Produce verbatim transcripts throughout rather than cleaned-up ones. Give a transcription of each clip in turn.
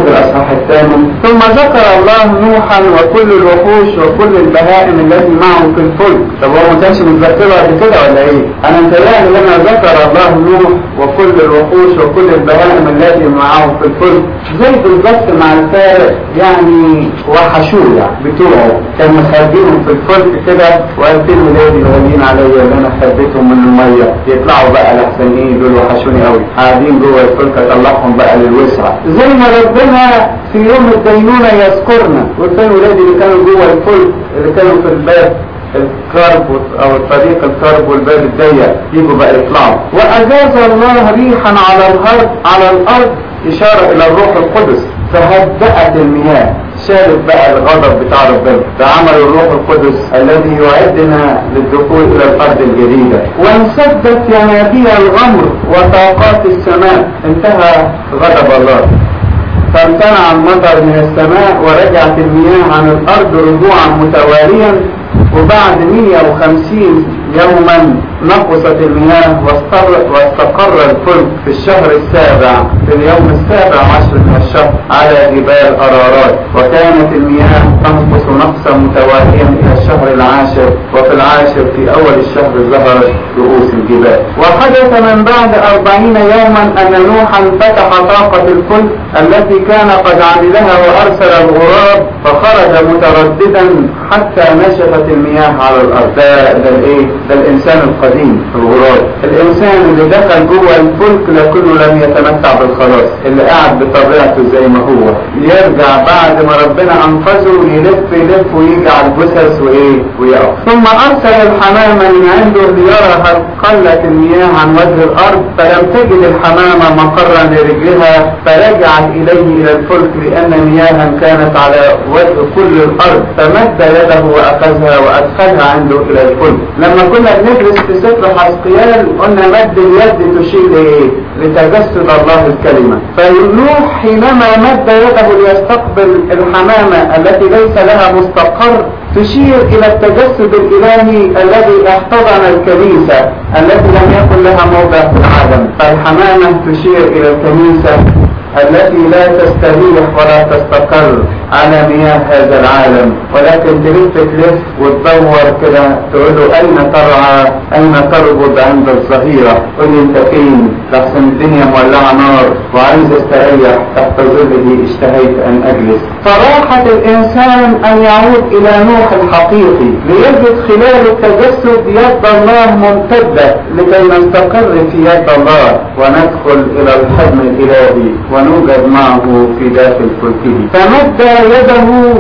العهد الأصحاح الثامن. ثم ذكر الله نوحا وكل الوحوش وكل البهائم التي معه في الفلك. طب هو ما كانش متذكرها قبل كده ولا ايه؟ انا متهيألي لما ذكر الله نوح وكل الوحوش وكل البهائم التي معه في الفلك زي بالظبط مع الفارق، يعني وحشوه يعني بتوعه كان مخبيهم في الفلك كده، وقال في ولادي غاليين عليا اللي انا خبيتهم من الميه يطلعوا بقى لحسن ايه دول وحشوني قوي، قاعدين جوه الفلك اطلعهم بقى للوسعه، زي ما ربنا في يوم الدينونه يذكرنا وكان ولادي اللي كانوا جوه الفلك اللي كانوا في الباب الكرب او الطريق الكرب والباب الضيق يجوا بقى يطلعوا. واجاز الله ريحا على الارض على الارض اشاره الى الروح القدس فهدأت المياه، شالت بقى الغضب بتاع ربنا، فعمل الروح القدس الذي يعدنا للدخول الى الارض الجديده. وانسدت ينابيع الغمر وطاقات السماء، انتهى غضب الله فامتنع المطر من السماء ورجعت المياه عن الارض رجوعا متواليا. وبعد مئة وخمسين يوما نقصت المياه واستقر الفلك في الشهر السابع في اليوم السابع عشر من الشهر على جبال أرارات، وكانت المياه تنقص نقصا متواليا إلى الشهر العاشر، وفي العاشر في أول الشهر ظهرت رؤوس الجبال. وحدث من بعد أربعين يوما أن نوحا فتح طاقة الفلك التي كان قد عملها وأرسل الغراب فخرج مترددا حتى نشفت المياه على الأرض. ده ده الإيه؟ ده الإنسان القديم الغراب، الإنسان اللي دخل جوه الفلك لكنه لم يتمتع بالخلاص، اللي قاعد بطبيعته زي ما هو، يرجع بعد ما ربنا أنقذه يلف يلف ويجي على الجثث وإيه ويقف. ثم أرسل الحمامة من عنده ليرى هل قلت المياه عن وجه الأرض، فلم تجد الحمامة مقرا لرجلها فرجعت إليه إلى الفلك لأن مياها كانت على وجه كل الأرض، فمد يده وأخذها وأدخلها عنده إلى الفلك. لما كنا بندرس في سفر حزقيال قلنا مد اليد تشير لإيه؟ لتجسد الله الكلمة. فنوح حينما مد يده ليستقبل الحمامة التي ليس لها مستقر تشير إلى التجسد الإلهي الذي احتضن الكنيسة التي لم يكن لها موضع في العالم. فالحمامة تشير إلى الكنيسة التي لا تستريح ولا تستقر على مياه هذا العالم، ولكن تلف تلف وتدور كده تقول له أين ترعى أين تربض عند الظهيرة، قل لي أنت فين؟ لحسن الدنيا مولعة نار وعايز استريح تحت ظله اشتهيت أن أجلس. فراحة الإنسان أن يعود إلى نوح الحقيقي ليجد خلال التجسد يد الله ممتدة لكي نستقر في يد الله وندخل إلى الحضن الإلهي ونوجد معه في داخل فلكه. فمد يده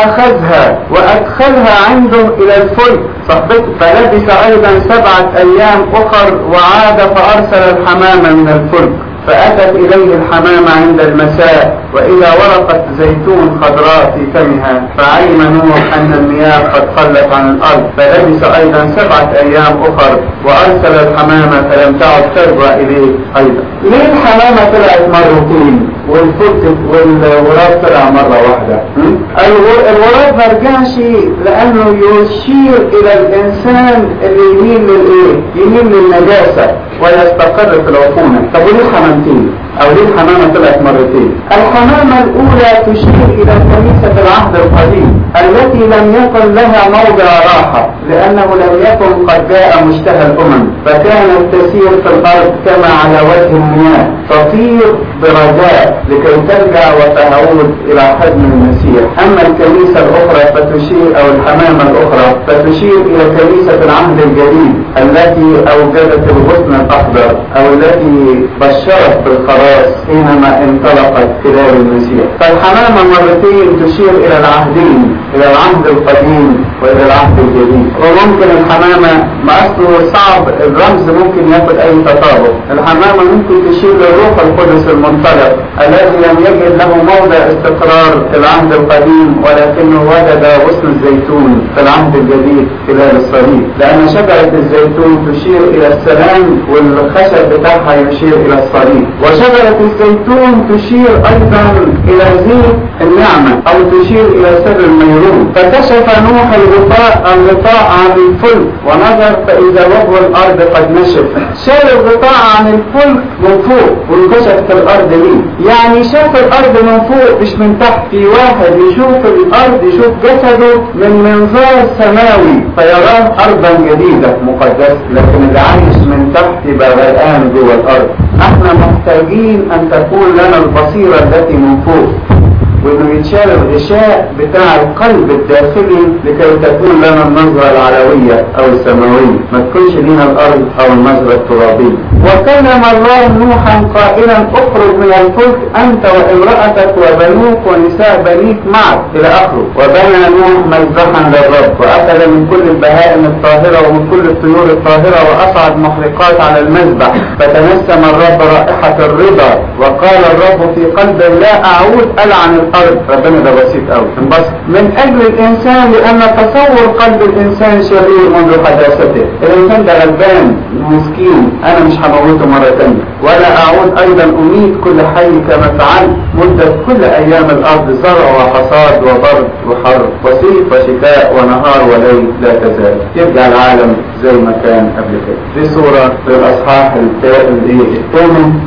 وأخذها وأدخلها عنده إلى الفلك صحبته، فلبث أيضا سبعة أيام أخر وعاد فأرسل الحمامة من الفلك، فأتت إليه الحمامة عند المساء وإذا ورقة زيتون خضراء في فمها، فعلم نوح أن المياه قد قلت عن الأرض، فلبث أيضا سبعة أيام أخر وأرسل الحمامة فلم تعد ترجع إليه أيضا. ليه الحمامة طلعت مرتين والفلك والغراب طلع مرة واحدة؟ الغراب ما رجعش لأنه يشير إلى الإنسان اللي يميل للإيه؟ يميل للنجاسة ويستقر في العفونة. طب وليه حمامتين؟ أو ليه الحمامة طلعت مرتين؟ الحمامة الأولى تشير إلى كنيسة العهد القديم التي لم يكن لها موضع راحة لأنه لم يكن قد جاء مشتهى الأمم، فكانت تسير في الأرض كما على وجه المياه تطير برجاء لكي ترجع وتعود إلى حضن المسيح. أما الكنيسة الأخرى فتشير أو الحمامة الأخرى فتشير إلى كنيسة العهد الجديد التي أوجدت الغصن الأخضر أو التي بشرت بالخلاص حينما انطلقت خلال المسيح. فالحمامة مرتين تشير إلى العهدين، إلى العهد القديم وإلى العهد الجديد. وممكن الحمامة ما أصله صعب الرمز ممكن ياخد أي تطابق. الحمامة ممكن تشير للروح القدس المنطلق الذي لم يجد له موضع استقرار في العهد القديم ولكنه وجد غصن الزيتون في العهد الجديد خلال الصليب، لأن شجرة الزيتون تشير إلى السلام والخشب بتاعها يشير إلى الصليب، وشجرة الزيتون تشير أيضا إلى زيت النعمة أو تشير إلى سر الميرون. فكشف نوح الغطاء الغطاء عن الفلك ونظر فإذا وجه الأرض قد نشف. شال الغطاء عن الفلك من فوق وانكشفت الأرض ليه. يعني شاف الأرض من فوق مش من تحت. في واحد يشوف الأرض يشوف جسده من منظار سماوي فيراه أرضا جديدة مقدسة، لكن اللي عايش من تحت يبقى غرقان جوه الأرض. احنا محتاجين أن تكون لنا البصيرة التي من فوق، وانه يتشال الغشاء بتاع القلب الداخلي لكي تكون لنا النظرة العلوية او السماوية، ما تكونش لنا الارض او النظرة الترابية. وكلم الله نوحا قائلا اخرج من الفلك انت وامرأتك وبنوك ونساء بنيك معك الى اخره. وبنى نوح مذبحا للرب واكل من كل البهائم الطاهرة ومن كل الطيور الطاهرة واصعد محرقات على المذبح. فتنسم الرب رائحة الرضا وقال الرب في قلبه لا اعود العن الارض. ربنا ده بسيط قوي انبسط من اجل الانسان، لان تصور قلب الانسان شرير منذ حداثته. الانسان ده غلبان مسكين، انا مش هموته مره ثانيه، ولا اعود ايضا اميت كل حي كما فعلت مده كل ايام الارض زرع وحصاد وبرد وحر وصيف وشتاء ونهار وليل لا تزال. يرجع العالم زي ما كان قبل كده. دي صوره للاصحاح الثامن